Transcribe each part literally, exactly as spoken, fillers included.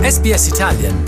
S B S Italian.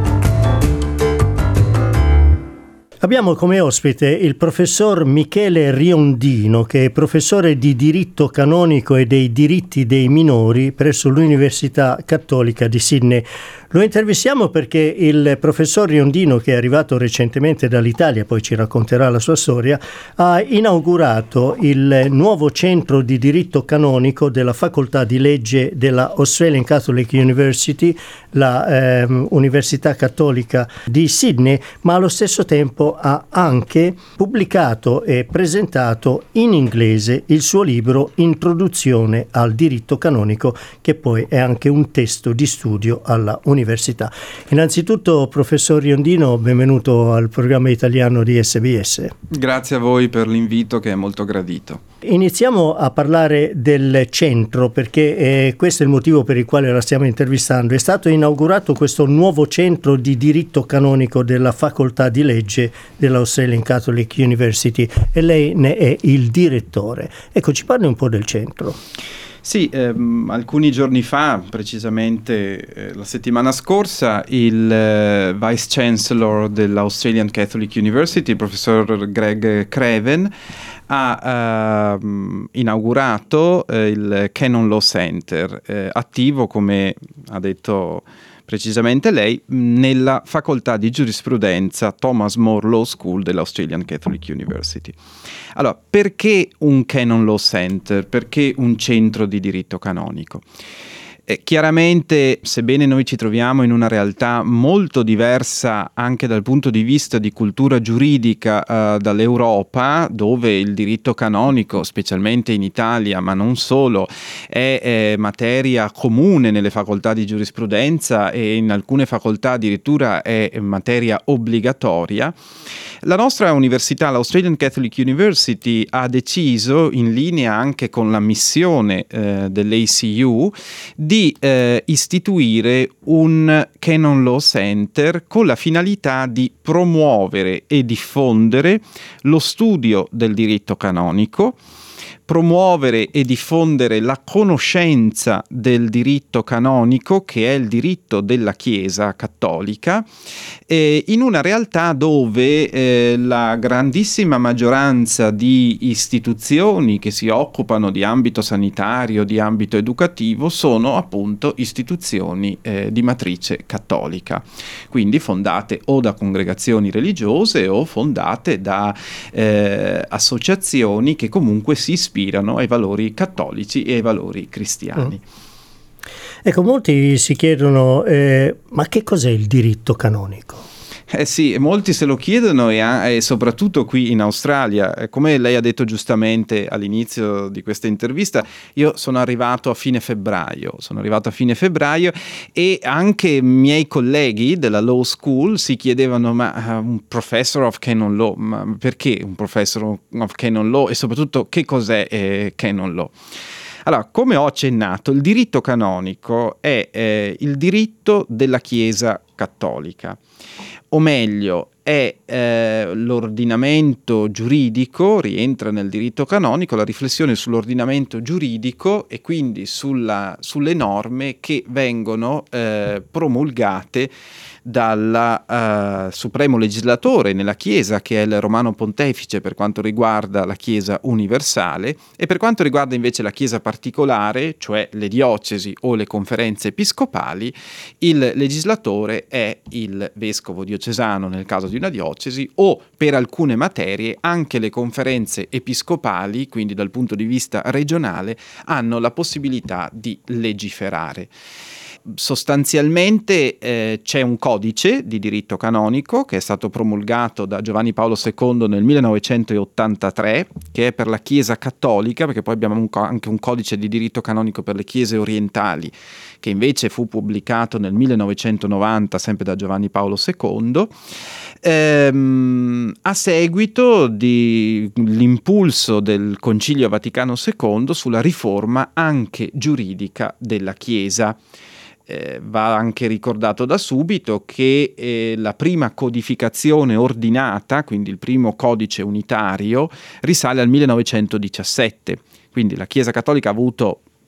Abbiamo come ospite il professor Michele Riondino, che è professore di diritto canonico e dei diritti dei minori presso l'Università Cattolica di Sydney. Lo intervistiamo perché il professor Riondino, che è arrivato recentemente dall'Italia, poi ci racconterà la sua storia, ha inaugurato il nuovo centro di diritto canonico della facoltà di legge della Australian Catholic University, la eh, Università Cattolica di Sydney, ma allo stesso tempo ha anche pubblicato e presentato in inglese il suo libro Introduzione al diritto canonico, che poi è anche un testo di studio alla università. Innanzitutto, professor Riondino, benvenuto al programma italiano di S B S. Grazie a voi per l'invito, che è molto gradito. Iniziamo a parlare del centro, perché eh, questo è il motivo per il quale la stiamo intervistando. È stato inaugurato questo nuovo centro di diritto canonico della facoltà di legge dell'Australian Catholic University e lei ne è il direttore. Ecco, ci parli un po' del centro. Sì, ehm, alcuni giorni fa, precisamente eh, la settimana scorsa, il eh, Vice Chancellor dell'Australian Catholic University, il professor Greg Craven, ha eh, inaugurato eh, il Canon Law Center, eh, attivo, come ha detto precisamente lei, nella facoltà di giurisprudenza Thomas More Law School dell'Australian Catholic University. Allora, perché un Canon Law Center? Perché un centro di diritto canonico? Eh, chiaramente, sebbene noi ci troviamo in una realtà molto diversa anche dal punto di vista di cultura giuridica eh, dall'Europa, dove il diritto canonico, specialmente in Italia, ma non solo, è eh, materia comune nelle facoltà di giurisprudenza e in alcune facoltà addirittura è materia obbligatoria, la nostra università, l'Australian Catholic University, ha deciso, in linea anche con la missione eh, dell'A C U, di di eh, istituire un Canon Law Center con la finalità di promuovere e diffondere lo studio del diritto canonico, promuovere e diffondere la conoscenza del diritto canonico, che è il diritto della Chiesa cattolica, eh, in una realtà dove eh, la grandissima maggioranza di istituzioni che si occupano di ambito sanitario, di ambito educativo, sono appunto istituzioni eh, di matrice cattolica, quindi fondate o da congregazioni religiose o fondate da eh, associazioni che comunque si ispirano ai valori cattolici e ai valori cristiani. Mm. Ecco, molti si chiedono eh, ma che cos'è il diritto canonico? Eh sì, molti se lo chiedono e, e soprattutto qui in Australia. Come lei ha detto giustamente all'inizio di questa intervista, io sono arrivato a fine febbraio, sono arrivato a fine febbraio e anche miei colleghi della Law School si chiedevano ma uh, un Professor of Canon Law, ma perché un Professor of Canon Law e soprattutto che cos'è eh, Canon Law? Allora, come ho accennato, il diritto canonico è eh, il diritto della Chiesa cattolica, o meglio, è eh, l'ordinamento giuridico, rientra nel diritto canonico, la riflessione sull'ordinamento giuridico e quindi sulla, sulle norme che vengono eh, promulgate dal uh, Supremo Legislatore nella Chiesa, che è il Romano Pontefice per quanto riguarda la Chiesa universale, e per quanto riguarda invece la Chiesa particolare, cioè le diocesi o le conferenze episcopali, il legislatore è il vescovo diocesano nel caso di una diocesi, o per alcune materie anche le conferenze episcopali, quindi dal punto di vista regionale, hanno la possibilità di legiferare. Sostanzialmente eh, c'è un codice di diritto canonico che è stato promulgato da Giovanni Paolo secondo nel millenovecentottantatré, che è per la Chiesa cattolica, perché poi abbiamo un co- anche un codice di diritto canonico per le chiese orientali, che invece fu pubblicato nel millenovecentonovanta sempre da Giovanni Paolo secondo, ehm, a seguito dell'impulso del Concilio Vaticano secondo sulla riforma anche giuridica della Chiesa. Eh, va anche ricordato da subito che eh, la prima codificazione ordinata, quindi il primo codice unitario, risale al millenovecentodiciassette, quindi la Chiesa Cattolica ha avuto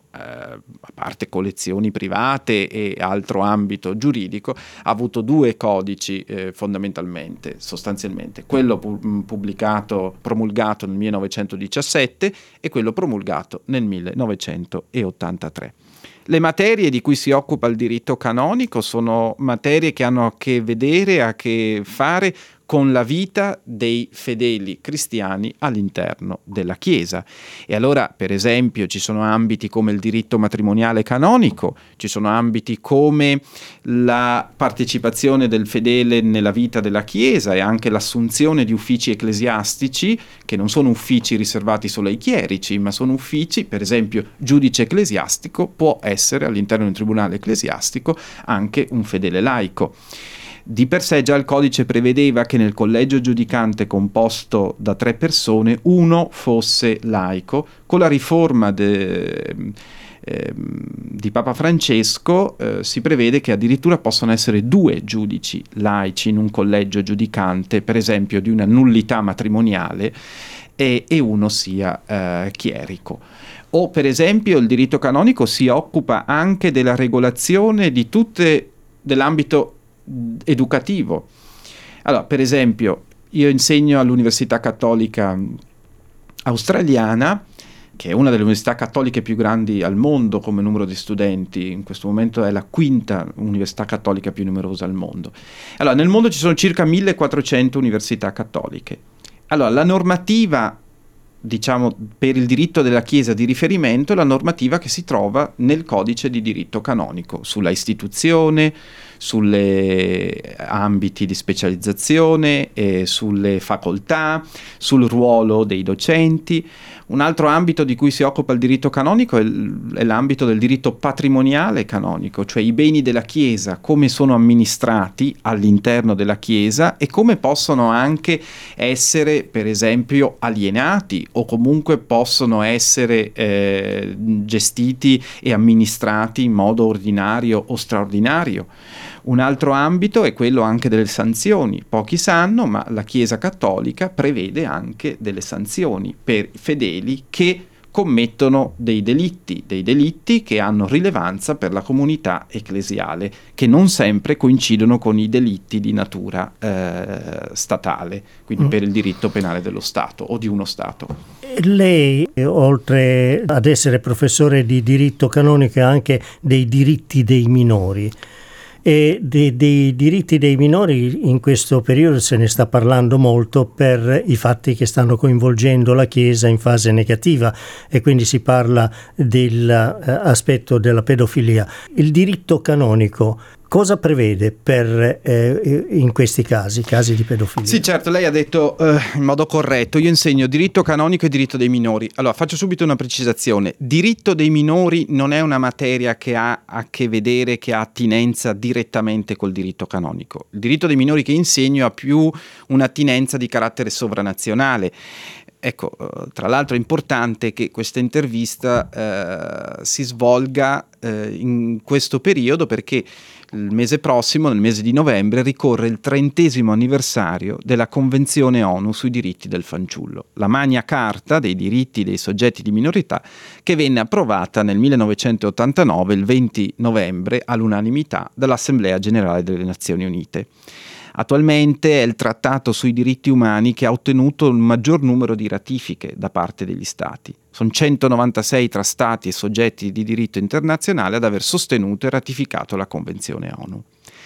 eh, a parte collezioni private e altro ambito giuridico, ha avuto due codici eh, fondamentalmente, sostanzialmente, quello pu- pubblicato, promulgato nel millenovecentodiciassette e quello promulgato nel millenovecentottantatré. Le materie di cui si occupa il diritto canonico sono materie che hanno a che vedere, a che fare con la vita dei fedeli cristiani all'interno della Chiesa. E allora, per esempio, ci sono ambiti come il diritto matrimoniale canonico, ci sono ambiti come la partecipazione del fedele nella vita della Chiesa e anche l'assunzione di uffici ecclesiastici, che non sono uffici riservati solo ai chierici, ma sono uffici, per esempio, giudice ecclesiastico può essere all'interno di un tribunale ecclesiastico anche un fedele laico. Di per sé già il codice prevedeva che nel collegio giudicante composto da tre persone uno fosse laico. Con la riforma de, eh, di Papa Francesco eh, si prevede che addirittura possono essere due giudici laici in un collegio giudicante, per esempio di una nullità matrimoniale, e, e uno sia eh, chierico. O per esempio il diritto canonico si occupa anche della regolazione di tutte dell'ambito educativo. Allora, per esempio, io insegno all'Università Cattolica Australiana, che è una delle università cattoliche più grandi al mondo come numero di studenti. In questo momento è la quinta università cattolica più numerosa al mondo. Allora, nel mondo ci sono circa millequattrocento università cattoliche. Allora, la normativa, diciamo, per il diritto della Chiesa di riferimento è la normativa che si trova nel codice di diritto canonico, sulla istituzione, sulle ambiti di specializzazione, eh, sulle facoltà, sul ruolo dei docenti. Un altro ambito di cui si occupa il diritto canonico è, l- è l'ambito del diritto patrimoniale canonico, cioè i beni della Chiesa, come sono amministrati all'interno della Chiesa e come possono anche essere, per esempio, alienati o comunque possono essere eh, gestiti e amministrati in modo ordinario o straordinario. Un altro ambito è quello anche delle sanzioni. Pochi sanno, ma la Chiesa Cattolica prevede anche delle sanzioni per fedeli che commettono dei delitti, dei delitti che hanno rilevanza per la comunità ecclesiale, che non sempre coincidono con i delitti di natura eh, statale, quindi mm. per il diritto penale dello Stato o di uno Stato. Lei, oltre ad essere professore di diritto canonico, ha anche dei diritti dei minori. E dei, dei diritti dei minori in questo periodo se ne sta parlando molto per i fatti che stanno coinvolgendo la Chiesa in fase negativa, e quindi si parla dell'aspetto della pedofilia. Il diritto canonico cosa prevede per eh, in questi casi, casi di pedofilia? Sì, certo, lei ha detto eh, in modo corretto, io insegno diritto canonico e diritto dei minori. Allora, faccio subito una precisazione. Diritto dei minori non è una materia che ha a che vedere, che ha attinenza direttamente col diritto canonico. Il diritto dei minori che insegno ha più un'attinenza di carattere sovranazionale. Ecco, tra l'altro è importante che questa intervista eh, si svolga eh, in questo periodo, perché il mese prossimo, nel mese di novembre, ricorre il trentesimo anniversario della Convenzione ONU sui diritti del fanciullo, la Magna Carta dei diritti dei soggetti di minorità, che venne approvata nel millenovecentottantanove, il venti novembre, all'unanimità dall'Assemblea Generale delle Nazioni Unite. Attualmente è il trattato sui diritti umani che ha ottenuto il maggior numero di ratifiche da parte degli Stati. Sono centonovantasei tra Stati e soggetti di diritto internazionale ad aver sostenuto e ratificato la Convenzione ONU.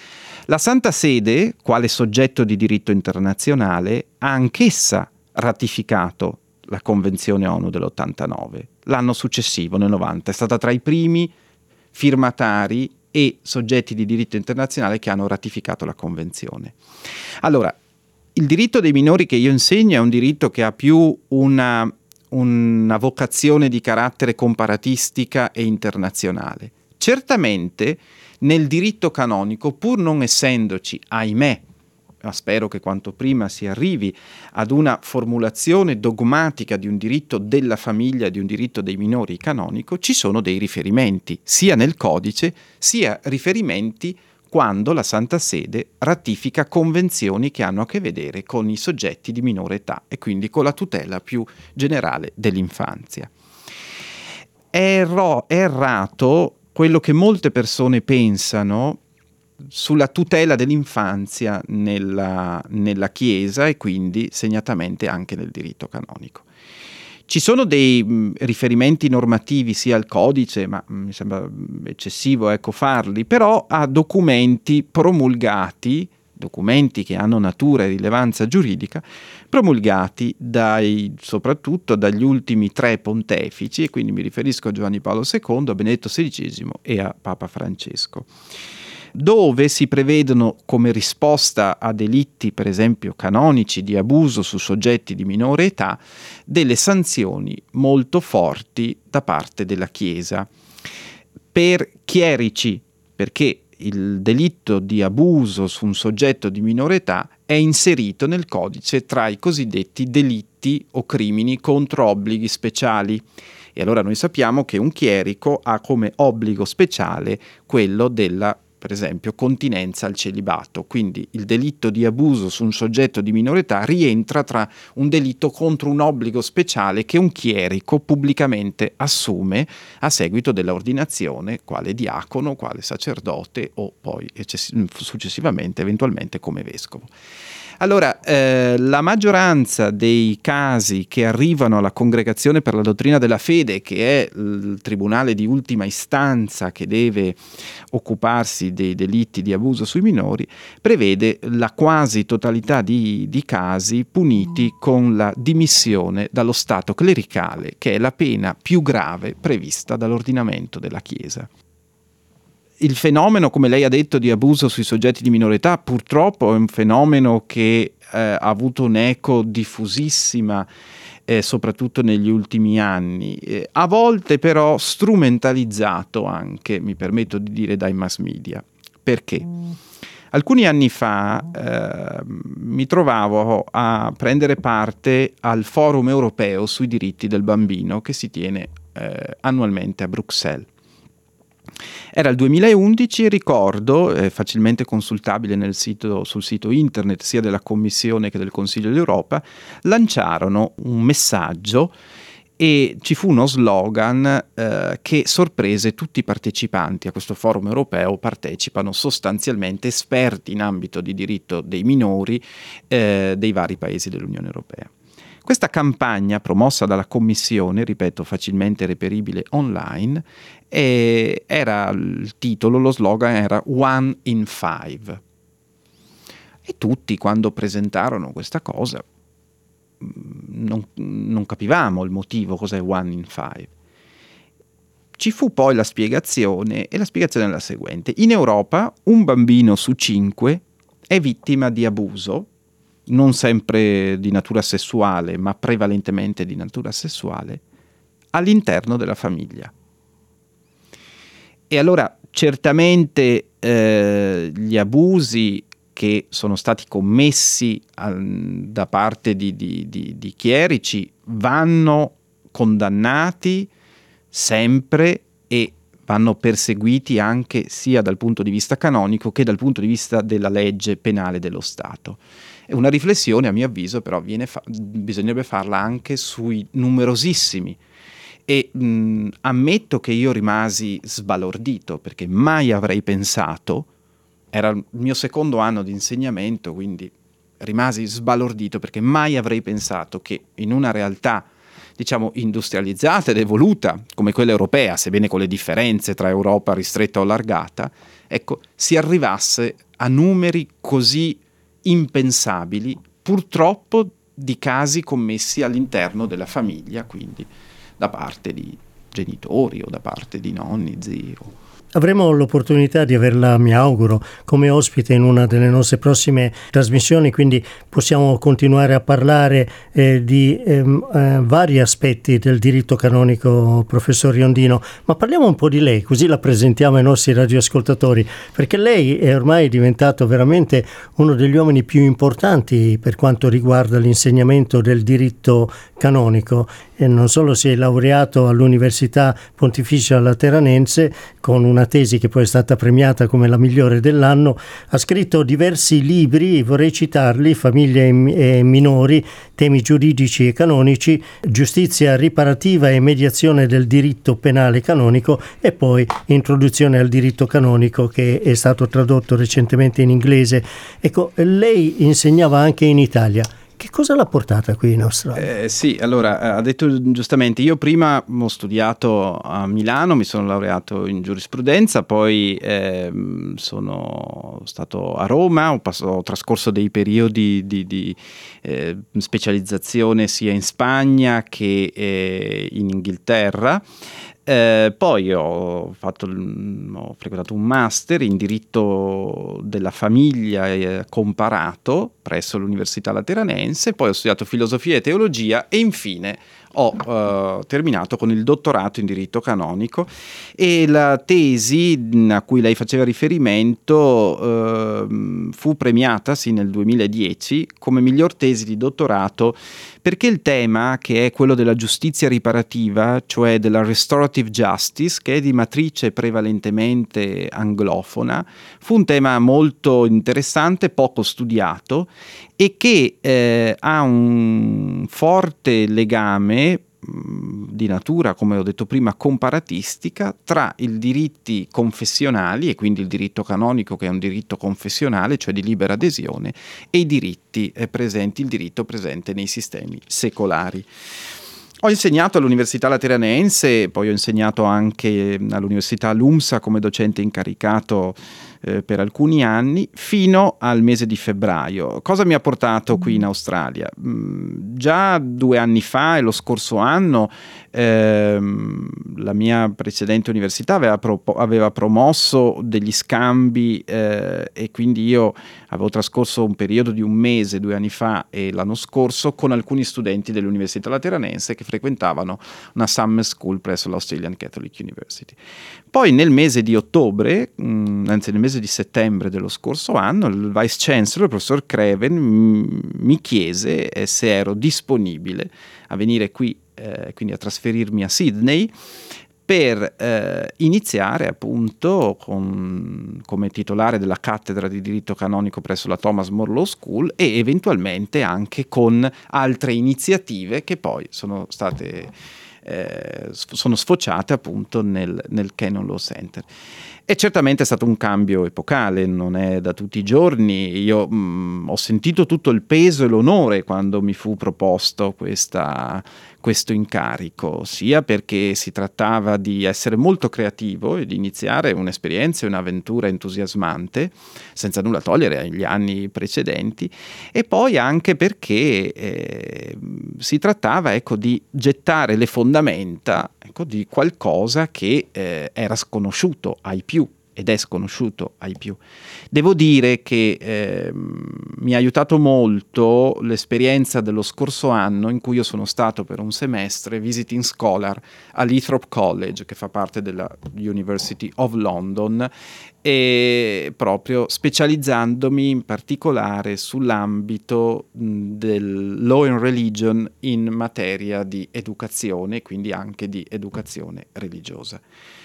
La Santa Sede, quale soggetto di diritto internazionale, ha anch'essa ratificato la Convenzione ONU dell'ottantanove. L'anno successivo, nel novanta, è stata tra i primi firmatari e soggetti di diritto internazionale che hanno ratificato la Convenzione. Allora, il diritto dei minori che io insegno è un diritto che ha più una, una vocazione di carattere comparatistica e internazionale. Certamente nel diritto canonico, pur non essendoci, ahimè, ma spero che quanto prima si arrivi ad una formulazione dogmatica di un diritto della famiglia, di un diritto dei minori canonico, ci sono dei riferimenti, sia nel codice, sia riferimenti quando la Santa Sede ratifica convenzioni che hanno a che vedere con i soggetti di minore età e quindi con la tutela più generale dell'infanzia. è, erro- è errato quello che molte persone pensano sulla tutela dell'infanzia nella, nella Chiesa e quindi segnatamente anche nel diritto canonico. Ci sono dei mh, riferimenti normativi sia al codice, ma mh, mi sembra eccessivo ecco, farli, però a documenti promulgati, documenti che hanno natura e rilevanza giuridica, promulgati dai, soprattutto dagli ultimi tre pontefici, e quindi mi riferisco a Giovanni Paolo secondo, a Benedetto sedicesimo e a Papa Francesco, dove si prevedono come risposta a delitti, per esempio canonici, di abuso su soggetti di minore età, delle sanzioni molto forti da parte della Chiesa. Per chierici, perché il delitto di abuso su un soggetto di minore età è inserito nel codice tra i cosiddetti delitti o crimini contro obblighi speciali. E allora noi sappiamo che un chierico ha come obbligo speciale quello della, per esempio, continenza al celibato, quindi il delitto di abuso su un soggetto di minore età rientra tra un delitto contro un obbligo speciale che un chierico pubblicamente assume a seguito dell'ordinazione quale diacono, quale sacerdote o poi eccess- successivamente eventualmente come vescovo. Allora, eh, la maggioranza dei casi che arrivano alla Congregazione per la Dottrina della Fede, che è il tribunale di ultima istanza che deve occuparsi dei delitti di abuso sui minori, prevede la quasi totalità di, di casi puniti con la dimissione dallo stato clericale, che è la pena più grave prevista dall'ordinamento della Chiesa. Il fenomeno, come lei ha detto, di abuso sui soggetti di minore età, purtroppo è un fenomeno che eh, ha avuto un'eco diffusissima, eh, soprattutto negli ultimi anni, eh, a volte però strumentalizzato anche, mi permetto di dire, dai mass media. Perché? Alcuni anni fa eh, mi trovavo a prendere parte al Forum europeo sui diritti del bambino che si tiene eh, annualmente a Bruxelles. Era il duemilaundici e ricordo, eh, facilmente consultabile nel sito, sul sito internet sia della Commissione che del Consiglio d'Europa, lanciarono un messaggio e ci fu uno slogan eh, che sorprese tutti i partecipanti a questo forum europeo. Partecipano sostanzialmente esperti in ambito di diritto dei minori eh, dei vari paesi dell'Unione Europea. Questa campagna, promossa dalla Commissione, ripeto, facilmente reperibile online, e era il titolo, lo slogan era One in Five. E tutti, quando presentarono questa cosa, non, non capivamo il motivo, cos'è One in Five. Ci fu poi la spiegazione, e la spiegazione è la seguente. In Europa un bambino su cinque è vittima di abuso, non sempre di natura sessuale, ma prevalentemente di natura sessuale, all'interno della famiglia. E allora certamente eh, gli abusi che sono stati commessi al, da parte di, di, di, di chierici vanno condannati sempre e vanno perseguiti anche sia dal punto di vista canonico che dal punto di vista della legge penale dello Stato. È una riflessione, a mio avviso, però viene fa- bisognerebbe farla anche sui numerosissimi. E mh, ammetto che io rimasi sbalordito, perché mai avrei pensato, era il mio secondo anno di insegnamento, quindi rimasi sbalordito perché mai avrei pensato che in una realtà, diciamo, industrializzata ed evoluta come quella europea, sebbene con le differenze tra Europa ristretta o allargata, ecco, si arrivasse a numeri così impensabili, purtroppo, di casi commessi all'interno della famiglia, quindi da parte di genitori o da parte di nonni, zii. Avremo l'opportunità di averla, mi auguro, come ospite in una delle nostre prossime trasmissioni, quindi possiamo continuare a parlare eh, di ehm, eh, vari aspetti del diritto canonico, professor Riondino, ma parliamo un po' di lei, così la presentiamo ai nostri radioascoltatori, perché lei è ormai diventato veramente uno degli uomini più importanti per quanto riguarda l'insegnamento del diritto canonico, e non solo si è laureato all'Università Pontificia Lateranense con una una tesi che poi è stata premiata come la migliore dell'anno, ha scritto diversi libri, vorrei citarli: Famiglie e minori, temi giuridici e canonici, Giustizia riparativa e mediazione del diritto penale canonico, e poi Introduzione al diritto canonico, che è stato tradotto recentemente in inglese. Ecco, lei insegnava anche in Italia. Che cosa l'ha portata qui in Australia? Eh, sì, allora, ha detto giustamente, io prima ho studiato a Milano, mi sono laureato in giurisprudenza, poi eh, sono stato a Roma, ho, pass- ho trascorso dei periodi di, di eh, specializzazione sia in Spagna che eh, in Inghilterra. Eh, poi ho, fatto, ho frequentato un master in diritto della famiglia eh, comparato presso l'Università Lateranense, poi ho studiato filosofia e teologia e infine ho eh, terminato con il dottorato in diritto canonico, e la tesi a cui lei faceva riferimento eh, fu premiata sì nel duemiladieci come miglior tesi di dottorato, perché il tema, che è quello della giustizia riparativa, cioè della restorative justice, che è di matrice prevalentemente anglofona, fu un tema molto interessante, poco studiato, e che eh, ha un forte legame di natura, come ho detto prima, comparatistica tra i diritti confessionali, e quindi il diritto canonico, che è un diritto confessionale, cioè di libera adesione, e i diritti eh, presenti, il diritto presente nei sistemi secolari. Ho insegnato all'Università Lateranense, poi ho insegnato anche all'Università LUMSA come docente incaricato eh, per alcuni anni, fino al mese di febbraio. Cosa mi ha portato qui in Australia? Mm, già due anni fa e lo scorso anno ehm, la mia precedente università aveva, pro- aveva promosso degli scambi eh, e quindi io avevo trascorso un periodo di un mese, due anni fa e l'anno scorso, con alcuni studenti dell'Università Lateranense che frequentavano una summer school presso l'Australian Catholic University. Poi nel mese di ottobre, mh, anzi nel mese di settembre dello scorso anno, il Vice Chancellor, il professor Craven, mh, mi chiese eh, se ero disponibile a venire qui, eh, quindi a trasferirmi a Sydney, per eh, iniziare appunto con, come titolare della cattedra di diritto canonico presso la Thomas More Law School, e eventualmente anche con altre iniziative che poi sono state eh, sono sfociate appunto nel, nel Canon Law Center. E certamente è stato un cambio epocale, non è da tutti i giorni. Io mh, ho sentito tutto il peso e l'onore quando mi fu proposto questa, questo incarico, sia perché si trattava di essere molto creativo e di iniziare un'esperienza e un'avventura entusiasmante, senza nulla togliere agli anni precedenti, e poi anche perché eh, si trattava, ecco, di gettare le fondamenta, ecco, di qualcosa che eh, era sconosciuto ai più ed è sconosciuto ai più. Devo dire che eh, mi ha aiutato molto l'esperienza dello scorso anno, in cui io sono stato per un semestre visiting scholar all'Ethrop College, che fa parte della University of London, e proprio specializzandomi in particolare sull'ambito del law and religion in materia di educazione, quindi anche di educazione religiosa.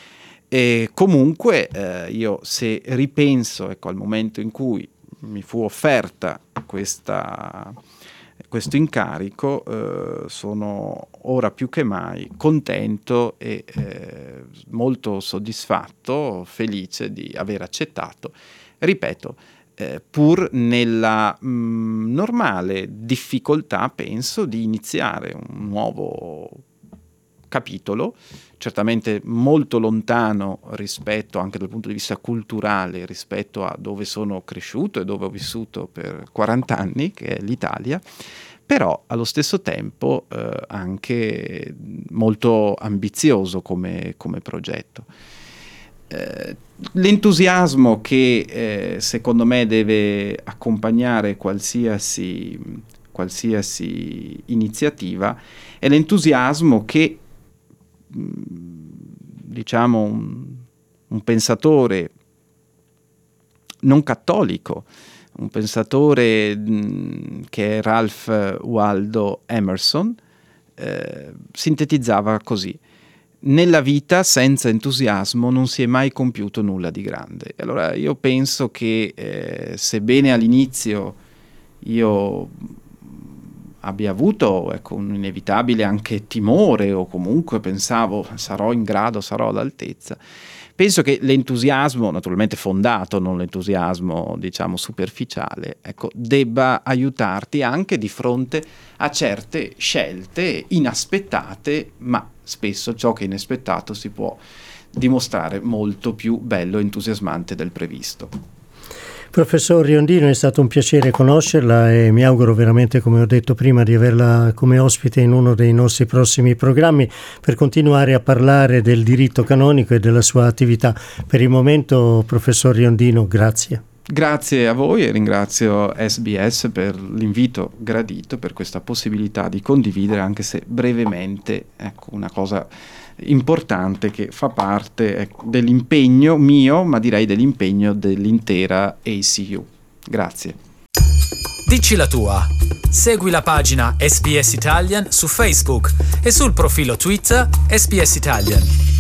E comunque eh, io, se ripenso, ecco, al momento in cui mi fu offerta questa, questo incarico, eh, sono ora più che mai contento e eh, molto soddisfatto, felice di aver accettato, ripeto, eh, pur nella mh, normale difficoltà, penso, di iniziare un nuovo capitolo, certamente molto lontano rispetto, anche dal punto di vista culturale, rispetto a dove sono cresciuto e dove ho vissuto per quaranta anni, che è l'Italia, però allo stesso tempo eh, anche molto ambizioso come, come progetto. Eh, l'entusiasmo che eh, secondo me deve accompagnare qualsiasi, qualsiasi iniziativa è l'entusiasmo che, diciamo, un, un pensatore non cattolico, un pensatore mh, che è Ralph Waldo Emerson, eh, sintetizzava così: nella vita senza entusiasmo non si è mai compiuto nulla di grande. Allora io penso che eh, sebbene all'inizio io abbia avuto ecco, un inevitabile anche timore, o comunque pensavo sarò in grado, sarò all'altezza, penso che l'entusiasmo, naturalmente fondato, non l'entusiasmo diciamo superficiale, ecco, debba aiutarti anche di fronte a certe scelte inaspettate, ma spesso ciò che è inaspettato si può dimostrare molto più bello e entusiasmante del previsto. Professor Riondino, è stato un piacere conoscerla e mi auguro veramente, come ho detto prima, di averla come ospite in uno dei nostri prossimi programmi per continuare a parlare del diritto canonico e della sua attività. Per il momento, professor Riondino, grazie. Grazie a voi e ringrazio S B S per l'invito gradito, per questa possibilità di condividere, anche se brevemente, ecco, una cosa importante che fa parte ecco, dell'impegno mio, ma direi dell'impegno dell'intera A C U. Grazie. Dici la tua. Segui la pagina S B S Italian su Facebook e sul profilo Twitter S B S Italian.